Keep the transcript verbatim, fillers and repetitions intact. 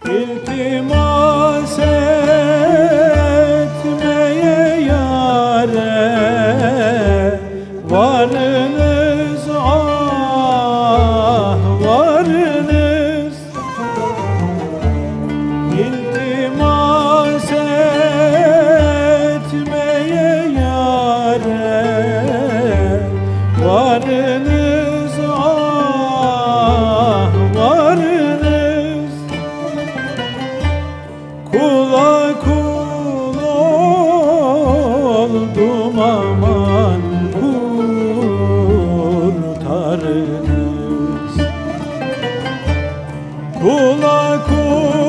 İltimas etmeye yâre varınız, ah varınız. İltimas etmeye yâre varınız, ah varınız. Kula kul oldum aman kurtarınız. Kula kul